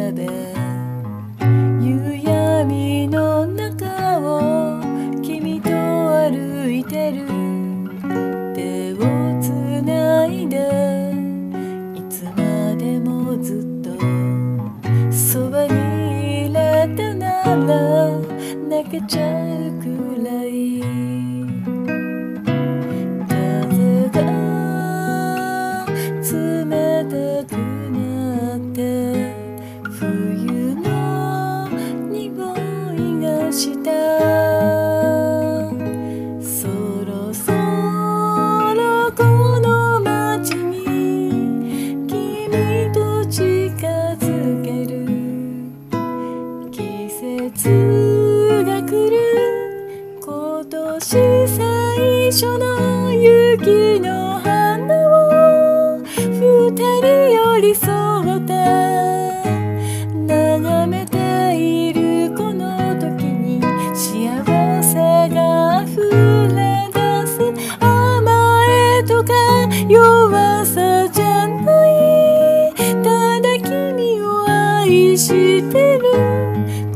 で夕闇の中を君と歩いてる。手をつないでいつまでもずっとそばにいれたなら泣けちゃうくらい。風が冷たくなって冬の匂いがした。そろそろこの街に君と近づける。季節が来る今年最初の雪の花を二人寄り添って眺めているこの時に幸せが溢れ出す。甘えとか弱さじゃない、ただ君を愛してる。